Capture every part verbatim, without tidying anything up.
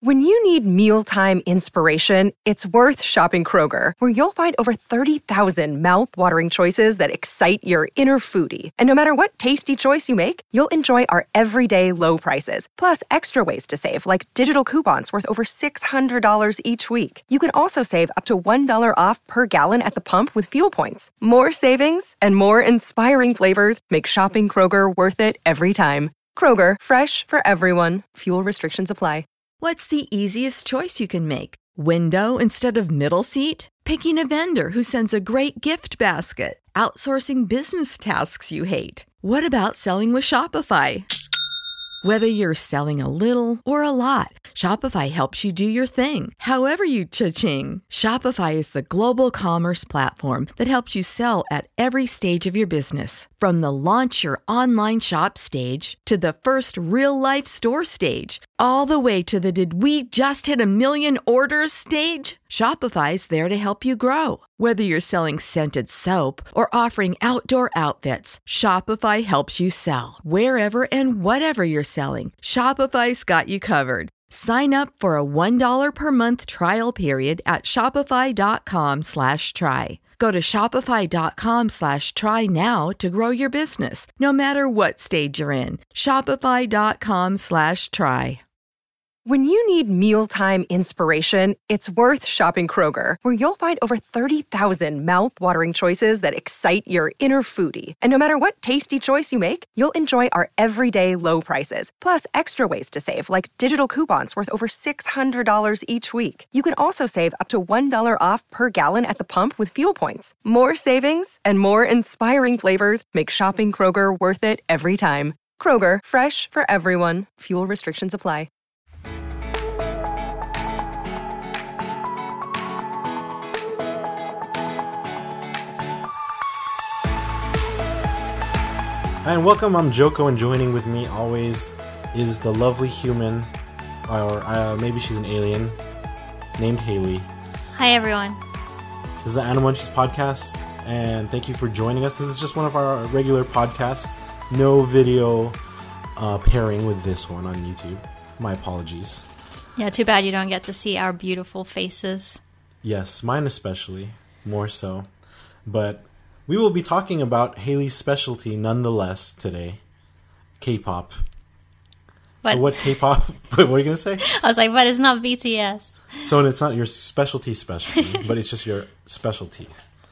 When you need mealtime inspiration, it's worth shopping Kroger, where you'll find over thirty thousand mouth-watering choices that excite your inner foodie. And no matter what tasty choice you make, you'll enjoy our everyday low prices, plus extra ways to save, like digital coupons worth over six hundred dollars each week. You can also save up to one dollar off per gallon at the pump with fuel points. More savings and more inspiring flavors make shopping Kroger worth it every time. Kroger, fresh for everyone. Fuel restrictions apply. What's the easiest choice you can make? Window instead of middle seat? Picking a vendor who sends a great gift basket? Outsourcing business tasks you hate? What about selling with Shopify? Whether you're selling a little or a lot, Shopify helps you do your thing, however you cha-ching. Shopify is the global commerce platform that helps you sell at every stage of your business. From the launch your online shop stage to the first real-life store stage, all the way to the did we just hit a million orders stage. Shopify's there to help you grow. Whether you're selling scented soap or offering outdoor outfits, Shopify helps you sell. Wherever and whatever you're selling, Shopify's got you covered. Sign up for a one dollar per month trial period at shopify.com slash try. Go to shopify.com slash try now to grow your business, no matter what stage you're in. Shopify.com slash try. When you need mealtime inspiration, it's worth shopping Kroger, where you'll find over thirty thousand mouth-watering choices that excite your inner foodie. And no matter what tasty choice you make, you'll enjoy our everyday low prices, plus extra ways to save, like digital coupons worth over six hundred dollars each week. You can also save up to one dollar off per gallon at the pump with fuel points. More savings and more inspiring flavors make shopping Kroger worth it every time. Kroger, fresh for everyone. Fuel restrictions apply. Hi and welcome, I'm Joko, and joining with me always is the lovely human, or uh, maybe she's an alien, named Haley. Hi everyone. This is the Animunchies podcast, and thank you for joining us. This is just one of our regular podcasts, no video uh, pairing with this one on YouTube. My apologies. Yeah, too bad you don't get to see our beautiful faces. Yes, mine especially, more so. But we will be talking about Haley's specialty nonetheless today, K-pop. What? So what K-pop, what were you going to say? I was like, but it's not B T S. So it's not your specialty specialty, but it's just your specialty.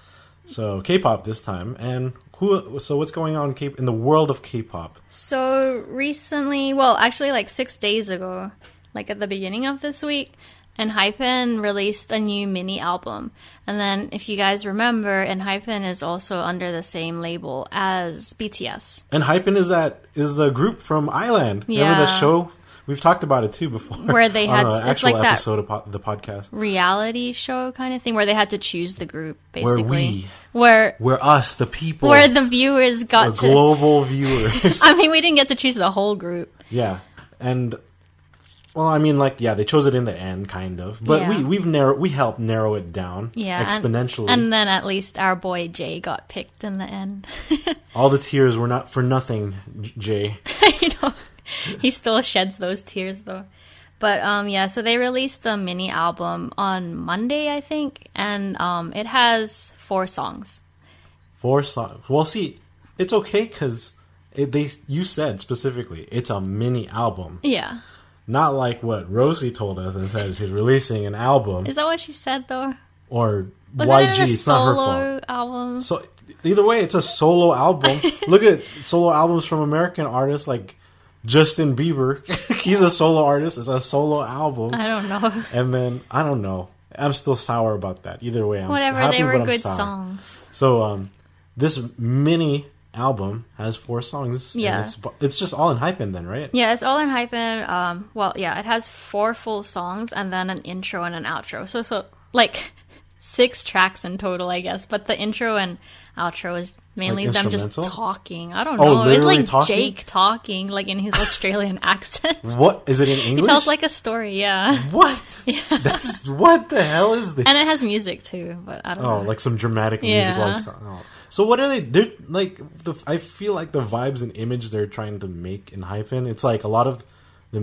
So K-pop this time. And who? So what's going on in the world of K-pop? So recently, well, actually like six days ago, like at the beginning of this week, ENHYPEN released a new mini album. And then if you guys remember, ENHYPEN is also under the same label as B T S. ENHYPEN is that is the group from Island. Yeah. Remember the show? We've talked about it too before. Where they had on an it's actual like that episode of po- the podcast. Reality show kind of thing where they had to choose the group basically. Where we where where us, the people. Where the viewers got the to global viewers. I mean, we didn't get to choose the whole group. Yeah. And well, I mean, like, yeah, they chose it in the end, kind of, but yeah. we we've narrow we helped narrow it down, yeah, exponentially, and, and then at least our boy Jay got picked in the end. All the tears were not for nothing, Jay. You know, he still sheds those tears though. But um, yeah, so they released a mini album on Monday, I think, and um, it has four songs. Four songs. Well, see, it's okay because they you said specifically it's a mini album. Yeah. Not like what Rosie told us and said she's releasing an album. Is that what she said, though? Or Wasn't Y it G, a it's not her solo fault. album? So either way, it's a solo album. Look at solo albums from American artists like Justin Bieber. He's a solo artist. It's a solo album. I don't know. And then, I don't know. I'm still sour about that. Either way, I'm Whatever, happy, they were but I'm good sour. songs. So, um, this mini album has four songs. Yeah. It's, it's just all ENHYPEN then, right? Yeah, it's all ENHYPEN. Um, well, yeah, it has four full songs and then an intro and an outro. So, so like six tracks in total, I guess. But the intro and outro is mainly Like them just instrumental? talking. I don't Oh, know. It's literally like talking? Jake talking, like in his Australian accent. What? Is it in English? He tells like a story, yeah. What? Yeah. That's what the hell is this? And it has music too, but I don't Oh, know. like some dramatic Yeah. music. While stuff. Oh. So what are they? They're like the. I feel like the vibes and image they're trying to make in ENHYPEN. It's like a lot of the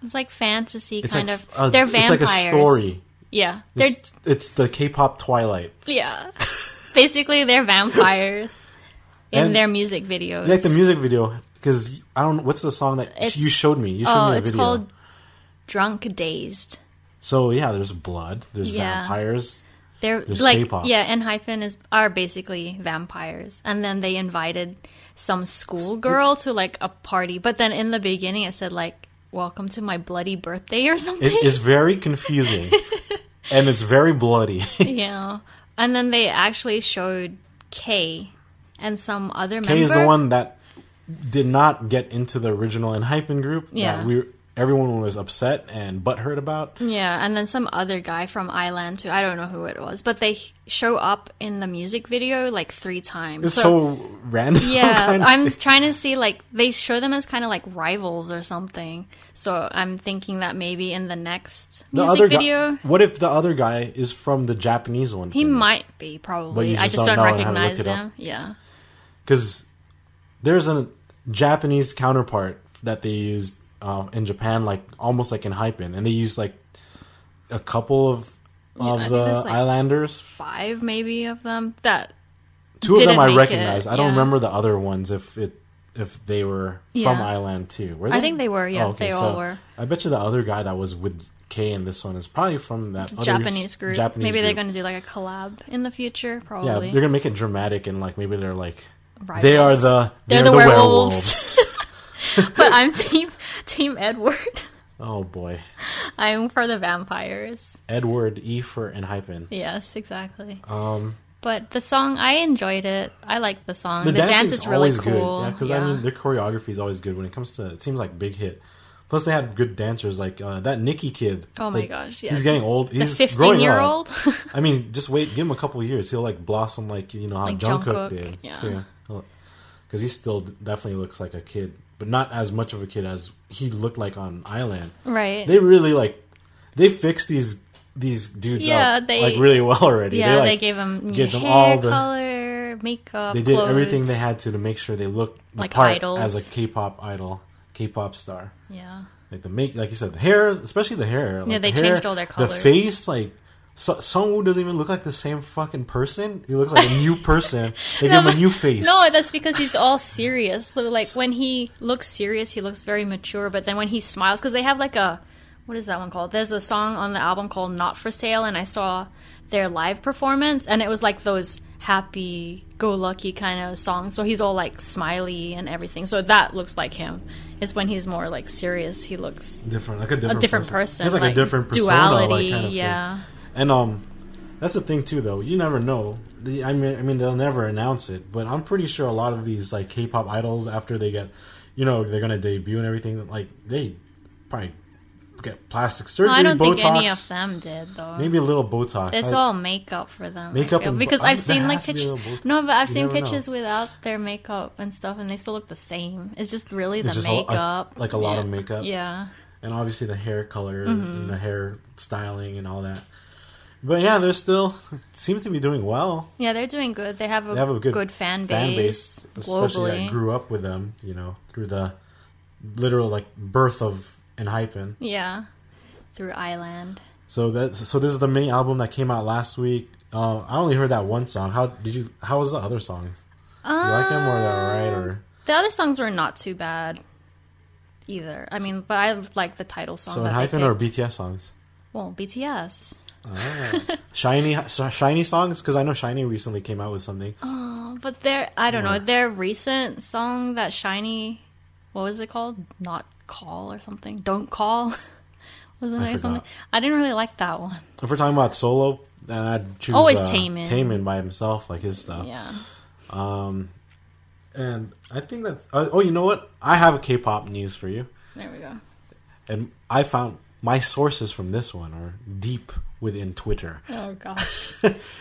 It's like fantasy It's kind like, of. uh, They're it's vampires. like a story. Yeah, they're It's, it's the K-pop Twilight. yeah. Basically, they're vampires in And- their music videos. Like the music video, because I don't. What's the song that It's- you showed me? You showed oh, me a it's video. called Drunk Dazed. So yeah, there's blood. There's Yeah. vampires. They're There's like K-pop. yeah, and Hyphen is are basically vampires, and then they invited some schoolgirl to like a party. But then in the beginning, it said like "Welcome to my bloody birthday" or something. It is very confusing, and it's very bloody. Yeah, and then they actually showed Kay and some other member. Kay is the one that did not get into the original Enhypen group. Yeah. That we everyone was upset and butthurt about. Yeah, and then some other guy from Island too. I don't know who it was, but they show up in the music video like three times. It's so, random. yeah, kind of I'm thing. trying to see like they show them as kind of like rivals or something. So I'm thinking that maybe in the next The music other video, guy. What if the other guy is from the Japanese one? he might be probably. you I just just don't don't, know and haven't recognize looked it up. him. Yeah, Because there's a Japanese counterpart that they used uh, in Japan, like almost like in Hypen, and they used like a couple of Yeah, I of think the there's, like, Islanders. five maybe of them that. Two of them didn't I make recognize. it, I don't yeah. remember the other ones if it if they were from Yeah. Island too. Were I they? think they were, yeah, they all were. I bet you the other guy that was with Kay in this one is probably from that other Japanese group. Japanese maybe they're group. going to do like a collab in the future. Yeah, Probably. they're gonna make it dramatic and like maybe they're like Rivals. they are the They're they're the the werewolves. werewolves. But I'm team Team Edward. Oh boy, I'm for the vampires. Edward E for and Hypen. Yes, exactly. Um, But the song, I enjoyed it. I like the song. the, The, dance dancing's is really always cool. good. Yeah, because I mean their choreography is always good when it comes to. It seems like Big Hit. Plus they had good dancers like uh, that Nicky kid. Oh my like, gosh, yeah. he's getting old. the He's growing up. fifteen-year-old. I mean, just wait, give him a couple of years. He'll like blossom like you know how Like Jungkook, Jungkook, did. yeah. Because he still definitely looks like a kid, but not as much of a kid as he looked like on Island. Right. They really like they fixed these these dudes Yeah, up they- like really well already. yeah, they, like, they gave them new gave them hair all the- color, makeup, They did clothes. everything they had to to make sure they looked the Like part idols. as a K-pop idol, K-pop star. Yeah. Like the make, like you said, the hair, especially the hair. Like Yeah, they the hair, changed all their The colors. face, like so, Sungwoo doesn't even look like the same fucking person. He looks like a new person. They give him a new face. No, that's because he's all serious. So, like, when he looks serious, he looks very mature. But then when he smiles, because they have, like, a... What is that one called? There's a song on the album called Not For Sale, and I saw their live performance, and it was, like, those happy-go-lucky kind of songs. So he's all, like, smiley and everything. So that looks like him. It's when he's more, like, serious, he looks... different, like a different, A different person. It's like, like a different persona, duality, like, kind of yeah. thing. And um, that's the thing too, though. You never know. The, I mean, I mean, they'll never announce it, but I'm pretty sure a lot of these like K-pop idols, after they get, you know, they're gonna debut and everything, like they probably get plastic surgery, No, I don't Botox, think any of them did, though. maybe a little Botox. It's I- all makeup for them. I Makeup feel. and- because I- I've there seen like has to be a pictures. little both- No, but I've you seen never know. pictures without their makeup and stuff, and they still look the same. It's just really the It's just a- a- makeup, like a lot yeah. of makeup. Yeah, and obviously the hair color Mm-hmm. and the hair styling and all that. But yeah, they're still seem to be doing well. yeah, they're doing good. They have a, They have a good, good fan base, fan base, especially globally. that grew up with them. You know, through the literal like birth of Enhypen. Yeah, through Island. So that's so this is the mini album that came out last week. Uh, I only heard that one song. How did you? How was the other songs? You like them or they're alright or? The other songs were not too bad either. I mean, but I like the title song. So that they Enhypen or picked. B T S songs? Well, B T S. Ah. Shiny, shiny songs because I know Shiny recently came out with something. Oh, but their I don't know What? their recent song that Shiny, what was it called? Not Call or something. Don't Call. Wasn't I it forgot. something? I didn't really like that one. If we're talking about solo, then I'd choose Always uh, Taemin. Taemin by himself, like his stuff. Yeah. Um, and I think that's. Uh, oh, you know what? I have a K-pop news for you, There we go. and I found my sources from this one are deep within Twitter. Oh gosh.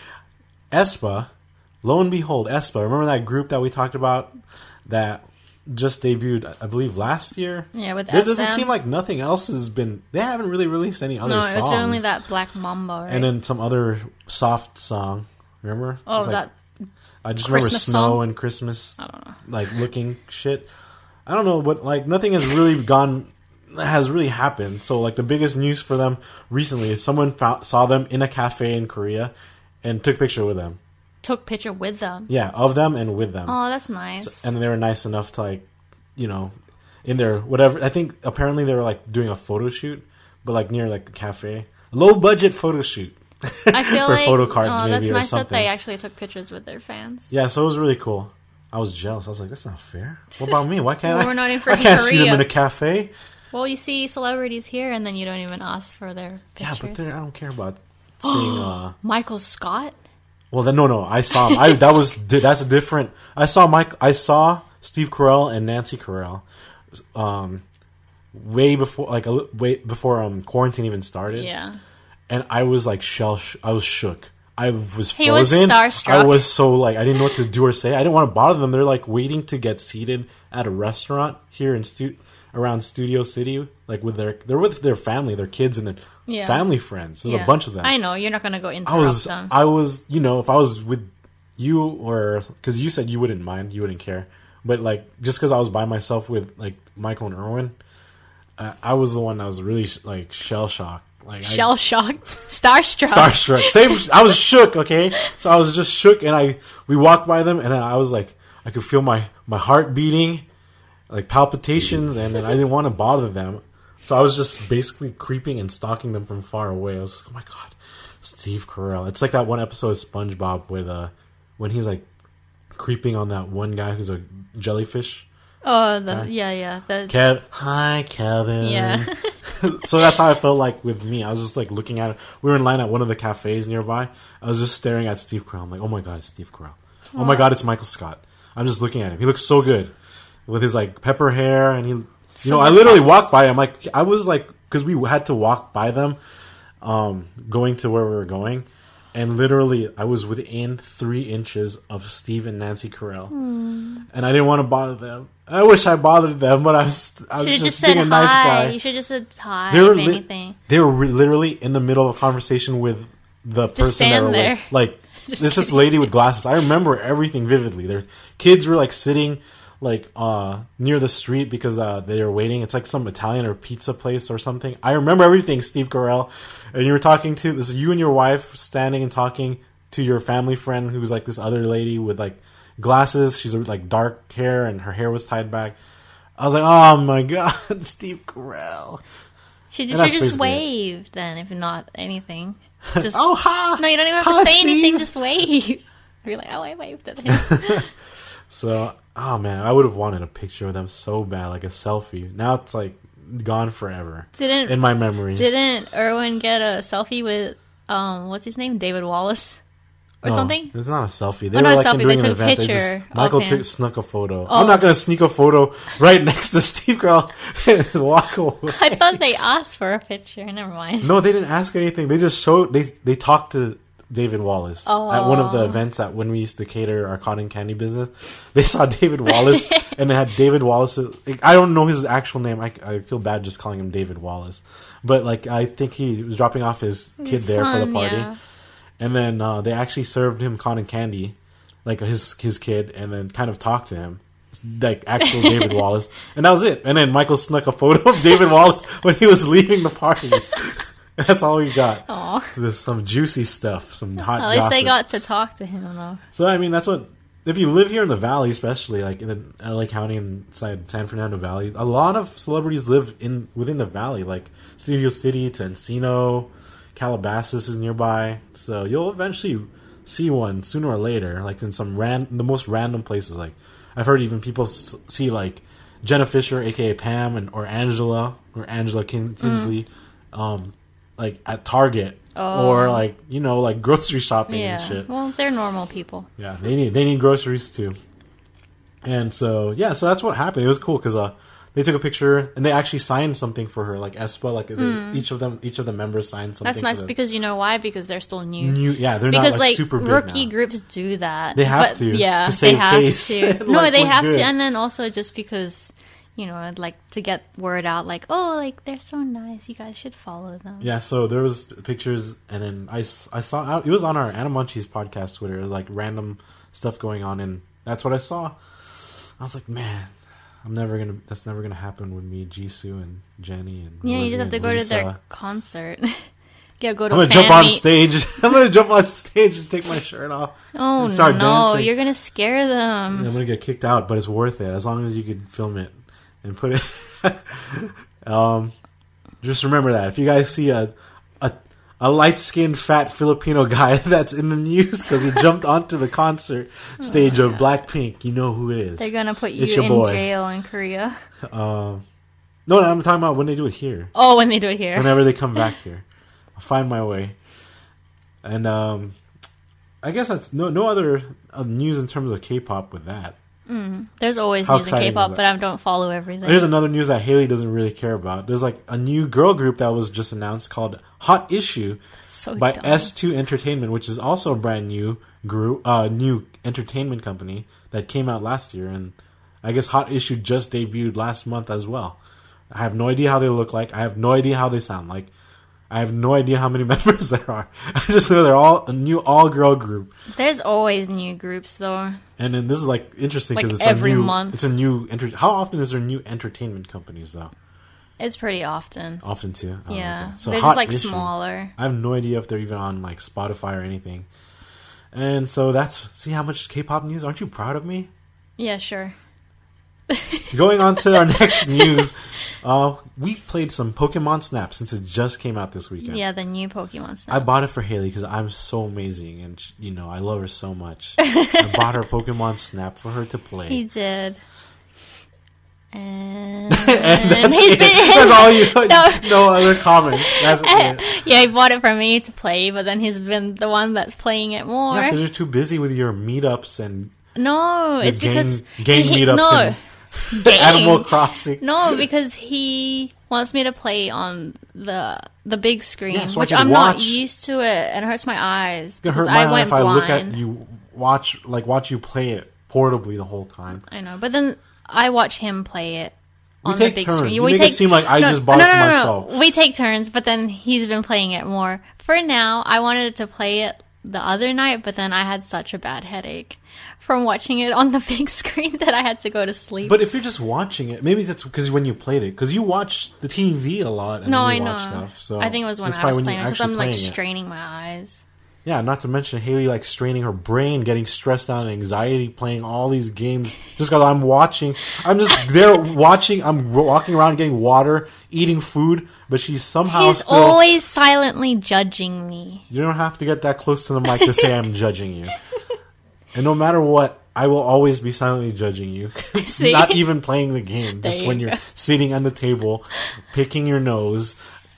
aespa, lo and behold, aespa. Remember that group that we talked about that just debuted, I believe, last year? Yeah, with It doesn't S M. seem like nothing else has been. They haven't really released any other No, songs. it was only that Black Mamba, right? and then some other soft song. Remember? oh, It's like- that I just remember Christmas snow song? and Christmas, I don't know. like looking shit. I don't know, but like nothing has really gone has really happened. So like the biggest news for them recently is someone found, saw them in a cafe in Korea and took a picture with them. Took picture with them. Yeah, of them and with them. Oh, that's nice. So, and they were nice enough to like, you know, in their whatever. I think apparently they were like doing a photo shoot, but like near like the cafe, low budget photo shoot. I feel for like photo cards oh, maybe that's or nice something. that they actually took pictures with their fans. Yeah, so it was really cool. I was jealous. I was like, that's not fair. What about me? Why can't well, I? We're not in I can't see them Korea. in a cafe. Well, you see celebrities here, and then you don't even ask for their pictures. Yeah, but they're- I don't care about seeing. uh Michael Scott. Well, then no, no. I saw him. I that was that's different. I saw Mike. I saw Steve Carell and Nancy Carell, um, way before like a, li- way before um quarantine even started. Yeah. And I was like shell. Sh- I was shook. I was He was frozen. starstruck. I was so like I didn't know what to do or say. I didn't want to bother them. They're like waiting to get seated at a restaurant here in stu- around Studio City, like with their they're with their family, their kids and their Yeah. family friends. There's Yeah. a bunch of them. I know you're not gonna go interrupt I was, them. I was, you know, if I was with you or because you said you wouldn't mind, you wouldn't care, but like just because I was by myself with like Michael and Erwin, uh, I was the one that was really like shell shocked, like Shell shocked, starstruck. I, starstruck. Same, I was shook. Okay, so I was just shook, and I we walked by them, and I was like, I could feel my my heart beating, like palpitations, and then I didn't want to bother them. So I was just basically creeping and stalking them from far away. I was like, oh my god, Steve Carell. It's like that one episode of SpongeBob with uh, when he's like creeping on that one guy who's a jellyfish. Oh, the Huh? yeah, yeah. The, Kev, hi Kevin. Yeah. So that's how I felt like with me. I was just like looking at it. We were in line at one of the cafes nearby. I was just staring at Steve Carell. I'm like, oh my god, it's Steve Carell. Oh my god, it's Michael Scott. I'm just looking at him. He looks so good with his like pepper hair, and he, you know, I literally walked by him. Like I was like, because we had to walk by them, um, going to where we were going, and literally I was within three inches of Steve and Nancy Carell, Hmm. and I didn't want to bother them. I wish I bothered them, but I was, I was should have just, just said being a hi. nice guy. You should just said hi. They were if li- anything. They were re- literally in the middle of a conversation with the person that stand were there. with. Like, Just this this kidding. lady with glasses. I remember everything vividly. Their kids were like sitting like uh near the street because uh, they were waiting. It's like some Italian or pizza place or something. I remember everything, Steve Carell. And you were talking to this, you and your wife standing and talking to your family friend who's like this other lady with like glasses. She's like dark hair and her hair was tied back. I was like, oh my god, Steve Carell. Should And you that's should just basically it. wave then, if not anything. Just Oh, hi. no, you don't even have Hi, to say anything. Steve. Just wave. You're like, oh, I waved at him. So, oh man, I would have wanted a picture of them so bad, like a selfie. Now it's like gone forever Didn't in my memories. Didn't Erwin get a selfie with um what's his name, David Wallace, or No, something? It's not a selfie. They Oh, were not a like selfie, doing they an took a event. They picture just, Michael of him. took snuck a photo. Oh. I'm not gonna sneak a photo right next to Steve Carell and just walk away. I thought they asked for a picture. Never mind. No, they didn't ask anything. They just showed. They they talked to David Wallace at one of the events that when we used to cater our cotton candy business. They saw David Wallace and it had David Wallace. Like, I don't know his actual name. I, I feel bad just calling him David Wallace, but like I think he was dropping off his kid His there for the son, party, yeah. and then uh, they actually served him cotton candy, like his his kid, and then kind of talked to him. Like actual David Wallace, and that was it. And then Michael snuck a photo of David Wallace when he was leaving the party. That's all we got. Aw. There's some juicy stuff, some hot At least gossip. they got to talk to him though. So I mean, that's what if you live here in the Valley, especially like in the L A County and inside San Fernando Valley, a lot of celebrities live in within the Valley, like Studio City to Encino, Calabasas is nearby. So you'll eventually see one sooner or later, like in some ran the most random places. Like I've heard even people s- see like Jenna Fisher, aka Pam, and or Angela or Angela Kin- Kinsley, Mm. um, like at Target. Oh. Or like you know like grocery shopping Yeah. and shit. Well, they're normal people. Yeah, they need they need groceries too. And so yeah, so that's what happened. It was cool because uh, they took a picture and they actually signed something for her, like Espa, like they, each of them, each of the members signed something. Hmm. That's nice for the because you know why? Because they're still new. new, yeah, they're because not like, like super big rookie now. groups do that. They have But, to, Yeah, to save they have face. to. No, Like, they look have good. to, and then also just because you know, I'd like to get word out, like, oh, like they're so nice. You guys should follow them. Yeah, so there was pictures, and then I, s- I saw it was on our Animunchies podcast Twitter. It was like random stuff going on, and that's what I saw. I was like, man, I'm never gonna. That's never gonna happen with me, Jisoo and Jenny and Yeah, Lizzie you just have to and go Lisa. to their concert. Yeah, go to I'm gonna fan jump on meet. stage. I'm gonna jump on stage and take my shirt off. Oh and start no, dancing. you're gonna scare them. I'm gonna get kicked out, but it's worth it as long as you could film it and put it. um, just remember that if you guys see a a, a light skinned fat Filipino guy that's in the news because he jumped onto the concert stage Oh, of Blackpink, you know who it is. They're gonna put you It's your in boy. jail in Korea. Um, no, no, I'm talking about when they do it here. Oh, when they do it here. Whenever they come back here, I'll find my way. And um, I guess that's no no other uh, news in terms of K-pop with that. There's always How news in exciting is K-pop, that? but I don't follow everything. Here's another news that Haley doesn't really care about. There's like a new girl group that was just announced called Hot Issue so by dumb. S two Entertainment, which is also a brand new group, uh, new entertainment company that came out last year, and I guess Hot Issue just debuted last month as well. I have no idea how they look like. I have no idea how they sound like. I have no idea how many members there are. I just know they're all a new all-girl group. There's always new groups though. And then this is like interesting Like because it's every a new. month. It's a new. Enter- how often is there new entertainment companies though? It's pretty often. Often too. Oh, Yeah, okay. So they're Hot just like Issue. smaller. I have no idea if they're even on like Spotify or anything. And so that's see how much K-pop news. Aren't you proud of me? Yeah, sure. Going on to our next news, uh, we played some Pokemon Snap since it just came out this weekend. Yeah, the new Pokemon I Snap. bought it for Haley because I'm so amazing and sh- you know I love her so much. I bought her Pokemon Snap for her to play. He did. And, and that's he's it. been- That's all you. No. No other comments. That's it. Yeah, he bought it for me to play, but then he's been the one that's playing it more. Yeah, because you're too busy with your meetups and No, it's game- because game he, meetups no, and game. Animal Crossing. No, because he wants me to play on the the big screen, Yeah, so I which can I'm not watch. used to it, and it hurts my eyes It's gonna because hurt my I eye went if I blind. look at you watch like watch you play it portably the whole time. I know, but then I watch him play it We on take the big turns. screen. You make it seem like I just bought no, it no, for no, no. myself. We take turns, but then he's been playing it more. For now, I wanted to play it the other night, but then I had such a bad headache from watching it on the big screen that I had to go to sleep. But if you're just watching it, maybe that's because when you played it, because you watch the T V a lot. And no, then you I watch know. Stuff, so I think it was when that's I was probably playing it you're because I'm actually like playing it. straining my eyes. Yeah, not to mention Haley like straining her brain, getting stressed out and anxiety, playing all these games just because I'm watching. I'm just there watching. I'm walking around getting water, eating food, but she's somehow He's still. always silently judging me. You don't have to get that close to the mic to say I'm judging you. And no matter what, I will always be silently judging you. See? Not even playing the game. Just There when you you're go. sitting on the table, picking your nose,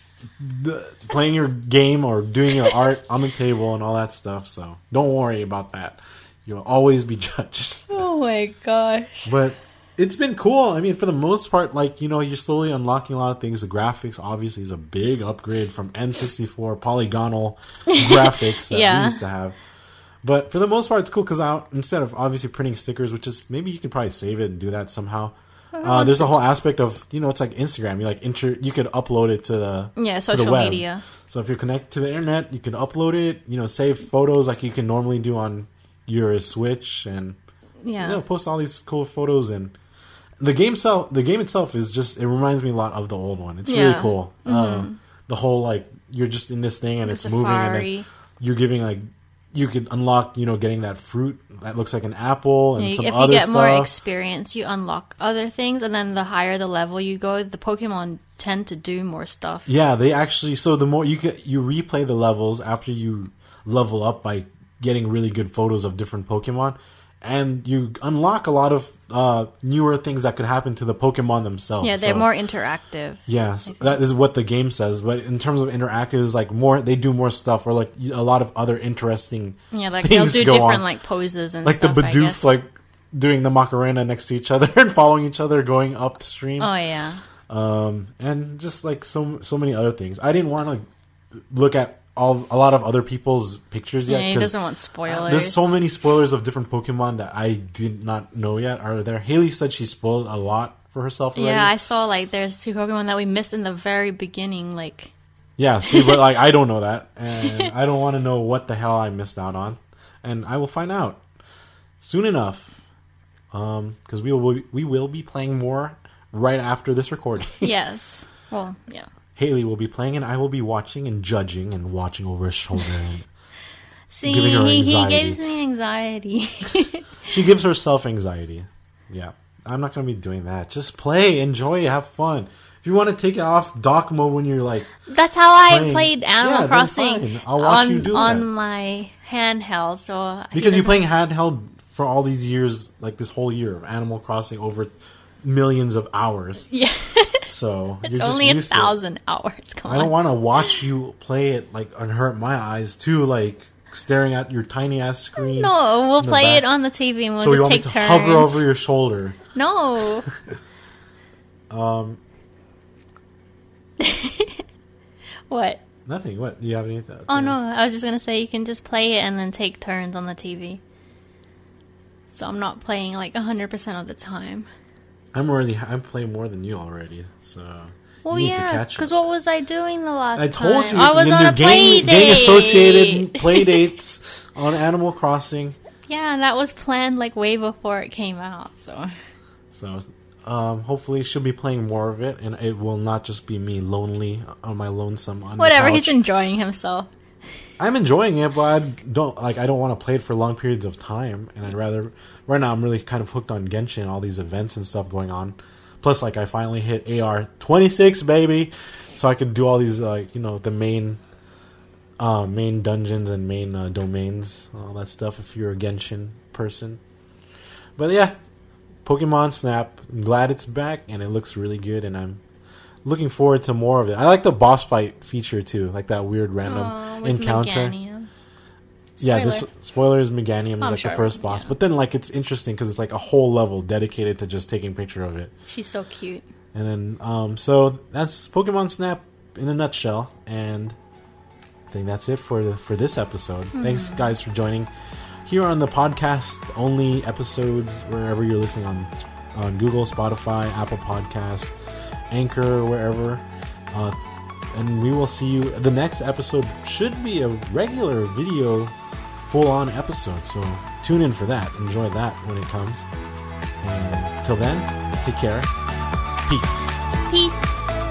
the, playing your game or doing your art on the table and all that stuff. So don't worry about that. You'll always be judged. Oh my gosh. But it's been cool. I mean, for the most part, like, you know, you're slowly unlocking a lot of things. The graphics, obviously, is a big upgrade from N sixty-four polygonal graphics that Yeah. we used to have. But for the most part, it's cool because out instead of obviously printing stickers, which is maybe you could probably save it and do that somehow. Uh, there's a whole aspect of, you know, it's like Instagram. You like inter, you could upload it to the Yeah, to the social web. media. So if you're connected to the internet, you can upload it. You know, save photos like you can normally do on your Switch and Yeah. you know, post all these cool photos. And the game itself, the game itself is just it reminds me a lot of the old one. It's really Yeah. cool. Uh, the whole like you're just in this thing and The it's moving and then safari. you're giving like you could unlock, you know, getting that fruit that looks like an apple and Yeah, some if other you get stuff. more experience, you unlock other things, and then the higher the level you go, the Pokemon tend to do more stuff. Yeah, they actually. So the more you get, you replay the levels after you level up by getting really good photos of different Pokemon, and you unlock a lot of uh, newer things that could happen to the Pokemon themselves. Yeah, they're So- more interactive. Yes, that is what the game says. But in terms of interactive, is like more. They do more stuff, or like a lot of other interesting. Yeah, like they'll things do go different on. like poses and like stuff. the I Bidoof, guess. like doing the Macarena next to each other and following each other, going up the stream. Oh yeah. um, and just like so so many other things. I didn't want to look at all a lot of other people's pictures yet. Yeah, he 'cause doesn't want spoilers. There's so many spoilers of different Pokemon that I did not know yet are there. Haley said she spoiled a lot for herself already. Yeah, I saw like there's two Pokemon that we missed in the very beginning. Like, Yeah, see, but like I don't know that, and I don't want to know what the hell I missed out on, and I will find out soon enough. Um, because we will we will be playing more right after this recording. Yes. Well, yeah. Haley will be playing, and I will be watching and judging and watching over his shoulder. And See, giving her he, he anxiety. gives me anxiety. She gives herself anxiety. Yeah. I'm not going to be doing that. Just play, enjoy, have fun. If you want to take it off dock mode when you're like... That's how playing, I played Animal yeah, Crossing I'll watch on, you do on that. my handheld. So Because you're playing handheld for all these years, like this whole year of Animal Crossing over millions of hours. Yeah. So It's you're just only a used to it. thousand hours. Come I don't on. want to watch you play it like and hurt my eyes too, like staring at your tiny ass screen. No, we'll in the play back. it on the T V and we'll So you just want me take to turns. hover over your shoulder. No. Um, What? nothing. What? Do you have anything? Oh no, I was just gonna say you can just play it and then take turns on the T V. So I'm not playing like one hundred percent of the time. I'm already. I'm playing more than you already. So. Well, you need to yeah, catch because up. what was I doing the last I time? told you. I was in on your a play gang, date. gang associated play dates on Animal Crossing. Yeah, and that was planned like way before it came out. So. So, um, hopefully she'll be playing more of it, and it will not just be me lonely on my lonesome on Whatever, the he's couch. enjoying himself. I'm enjoying it, but I don't like. I don't want to play it for long periods of time, and I'd rather. Right now, I'm really kind of hooked on Genshin, all these events and stuff going on. Plus, like, I finally hit A R twenty-six, baby, so I could do all these, like, you know, the main, uh, main dungeons and main uh, domains, all that stuff. If you're a Genshin person, but yeah, Pokemon Snap. I'm glad it's back, and it looks really good, and I'm looking forward to more of it. I like the boss fight feature too, like that weird random Oh, with encounter. Meganium. Yeah, this Spoiler. spoiler is Meganium is I'm like sure, the first boss, yeah. but then like it's interesting because it's like a whole level dedicated to just taking a picture of it. She's so cute. And then, um, so that's Pokemon Snap in a nutshell, and I think that's it for the, for this episode. Mm. Thanks, guys, for joining here on the podcast only episodes wherever you're listening on on Google, Spotify, Apple Podcasts, Anchor, wherever. Uh, and we will see you. The next episode should be a regular video, full-on episode. So tune in for that. Enjoy that when it comes. And till then, take care. Peace. Peace.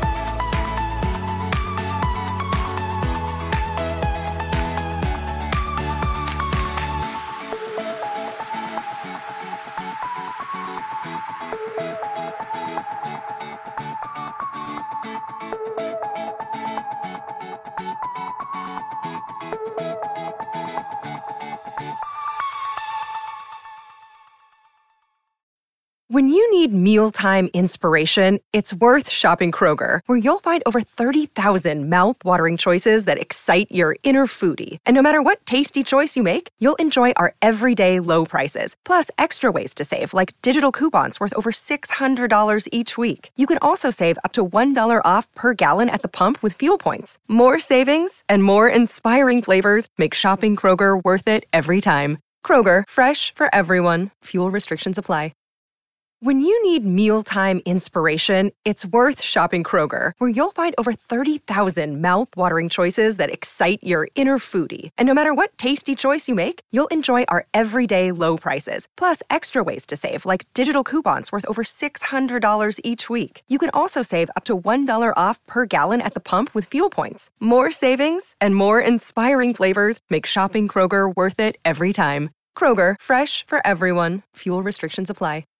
When you need mealtime inspiration, it's worth shopping Kroger, where you'll find over thirty thousand mouth-watering choices that excite your inner foodie. And no matter what tasty choice you make, you'll enjoy our everyday low prices, plus extra ways to save, like digital coupons worth over six hundred dollars each week. You can also save up to one dollar off per gallon at the pump with fuel points. More savings and more inspiring flavors make shopping Kroger worth it every time. Kroger, fresh for everyone. Fuel restrictions apply. When you need mealtime inspiration, it's worth shopping Kroger, where you'll find over thirty thousand mouth-watering choices that excite your inner foodie. And no matter what tasty choice you make, you'll enjoy our everyday low prices, plus extra ways to save, like digital coupons worth over six hundred dollars each week. You can also save up to one dollar off per gallon at the pump with fuel points. More savings and more inspiring flavors make shopping Kroger worth it every time. Kroger, fresh for everyone. Fuel restrictions apply.